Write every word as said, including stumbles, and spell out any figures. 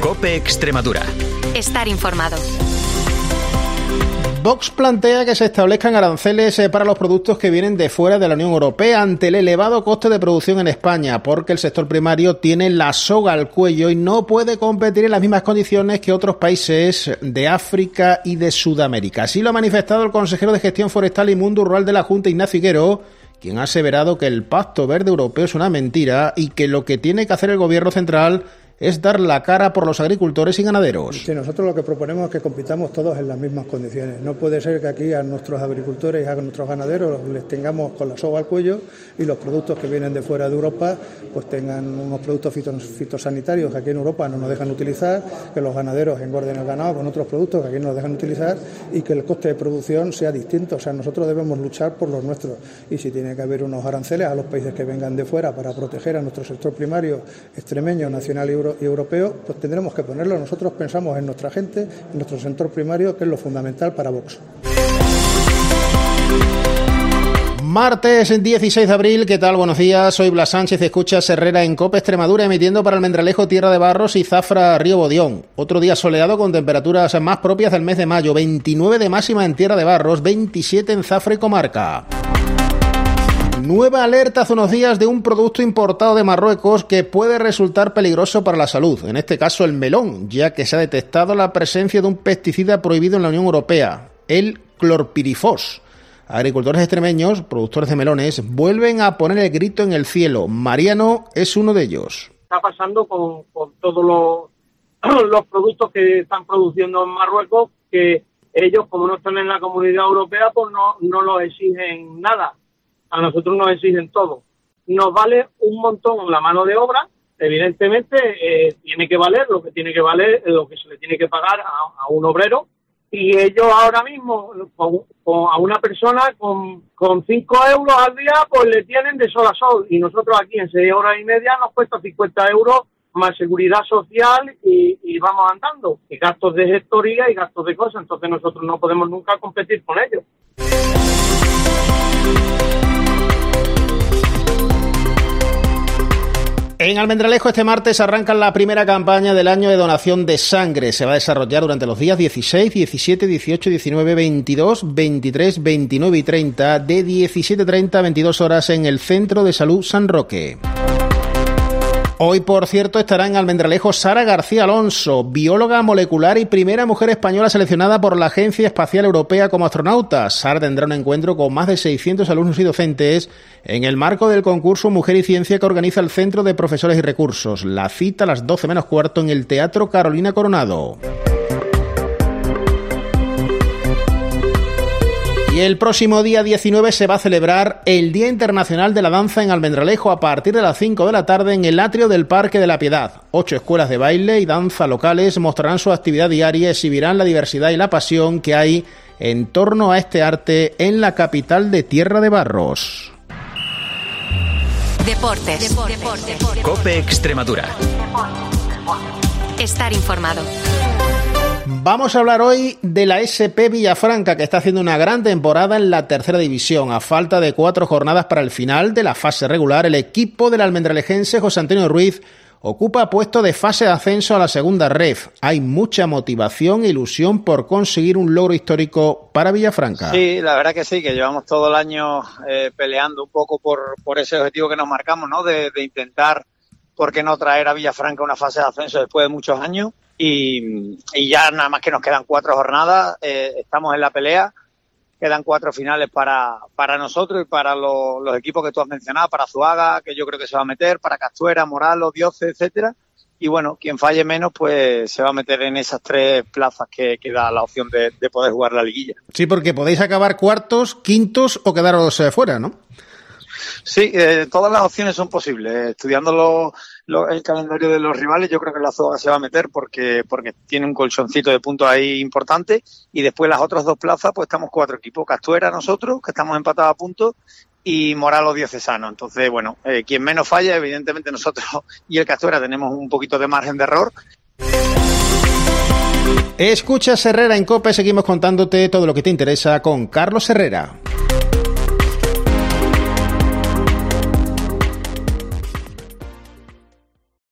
COPE Extremadura. Estar informado. Vox plantea que se establezcan aranceles para los productos que vienen de fuera de la Unión Europea ante el elevado coste de producción en España, porque el sector primario tiene la soga al cuello y no puede competir en las mismas condiciones que otros países de África y de Sudamérica. Así lo ha manifestado el consejero de Gestión Forestal y Mundo Rural de la Junta, Ignacio Higuero, quien ha aseverado que el Pacto Verde Europeo es una mentira y que lo que tiene que hacer el Gobierno central es dar la cara por los agricultores y ganaderos. Sí, nosotros lo que proponemos es que compitamos todos en las mismas condiciones. No puede ser que aquí a nuestros agricultores y a nuestros ganaderos les tengamos con la soga al cuello y los productos que vienen de fuera de Europa pues tengan unos productos fitosanitarios que aquí en Europa no nos dejan utilizar, que los ganaderos engorden el ganado con otros productos que aquí no nos dejan utilizar y que el coste de producción sea distinto. O sea, nosotros debemos luchar por los nuestros y si tiene que haber unos aranceles a los países que vengan de fuera para proteger a nuestro sector primario extremeño, nacional y euro y europeo, pues tendremos que ponerlo. Nosotros pensamos en nuestra gente, en nuestro sector primario, que es lo fundamental para Vox. Martes dieciséis de abril, ¿qué tal? Buenos días, soy Blas Sánchez, escuchas Herrera en COPE Extremadura, emitiendo para Almendralejo, Tierra de Barros y Zafra, Río Bodión. Otro día soleado con temperaturas más propias del mes de mayo, veintinueve de máxima en Tierra de Barros, veintisiete en Zafra y comarca. Nueva alerta hace unos días de un producto importado de Marruecos que puede resultar peligroso para la salud, en este caso el melón, ya que se ha detectado la presencia de un pesticida prohibido en la Unión Europea, el clorpirifos. Agricultores extremeños, productores de melones, vuelven a poner el grito en el cielo. Mariano es uno de ellos. Está pasando con, con todos los, los productos que están produciendo en Marruecos, que ellos, como no están en la Comunidad Europea, pues no, no los exigen nada. A nosotros nos exigen todo. Nos vale un montón la mano de obra, evidentemente eh, tiene que valer lo que tiene que valer, lo que se le tiene que pagar a, a un obrero, y ellos ahora mismo con, con, a una persona con, con cinco euros al día pues le tienen de sol a sol, y nosotros aquí en seis horas y media nos cuesta cincuenta euros más seguridad social y, y vamos andando, y gastos de gestoría y gastos de cosas, entonces nosotros no podemos nunca competir con ellos. En Almendralejo este martes arranca la primera campaña del año de donación de sangre. Se va a desarrollar durante los días dieciséis, diecisiete, dieciocho, diecinueve, veintidós, veintitrés, veintinueve y treinta de diecisiete treinta a veintidós horas en el Centro de Salud San Roque. Hoy, por cierto, estará en Almendralejo Sara García Alonso, bióloga molecular y primera mujer española seleccionada por la Agencia Espacial Europea como astronauta. Sara tendrá un encuentro con más de seiscientos alumnos y docentes en el marco del concurso Mujer y Ciencia que organiza el Centro de Profesores y Recursos. La cita a las doce menos cuarto en el Teatro Carolina Coronado. Y el próximo día diecinueve se va a celebrar el Día Internacional de la Danza en Almendralejo a partir de las cinco de la tarde en el atrio del Parque de la Piedad. Ocho escuelas de baile y danza locales mostrarán su actividad diaria y exhibirán la diversidad y la pasión que hay en torno a este arte en la capital de Tierra de Barros. Deportes. Deportes. Deportes. COPE Extremadura. Estar informado. Vamos a hablar hoy de la S P Villafranca, que está haciendo una gran temporada en la tercera división. A falta de cuatro jornadas para el final de la fase regular, el equipo del almendralejense José Antonio Ruiz ocupa puesto de fase de ascenso a la segunda ref. Hay mucha motivación e ilusión por conseguir un logro histórico para Villafranca. Sí, la verdad que sí, que llevamos todo el año eh, peleando un poco por, por ese objetivo que nos marcamos, ¿no? De, de intentar, ¿por qué no traer a Villafranca una fase de ascenso después de muchos años? Y, y ya nada más que nos quedan cuatro jornadas, eh, estamos en la pelea, quedan cuatro finales para, para nosotros y para lo, los equipos que tú has mencionado, para Zuaga, que yo creo que se va a meter, para Castuera, Moralos, Dioses, etcétera. Y bueno, quien falle menos, pues se va a meter en esas tres plazas que, que da la opción de, de poder jugar la liguilla. Sí, porque podéis acabar cuartos, quintos o quedaros eh, fuera, ¿no? Sí, eh, todas las opciones son posibles. Estudiando lo, lo, el calendario de los rivales, yo creo que la Zuaga se va a meter porque porque tiene un colchoncito de puntos ahí importante, y después las otras dos plazas, pues estamos cuatro equipos. Castuera, nosotros, que estamos empatados a puntos, y Moralos Diocesano. Entonces, bueno, eh, quien menos falla, evidentemente nosotros y el Castuera tenemos un poquito de margen de error. Escuchas Herrera en COPE, seguimos contándote todo lo que te interesa con Carlos Herrera.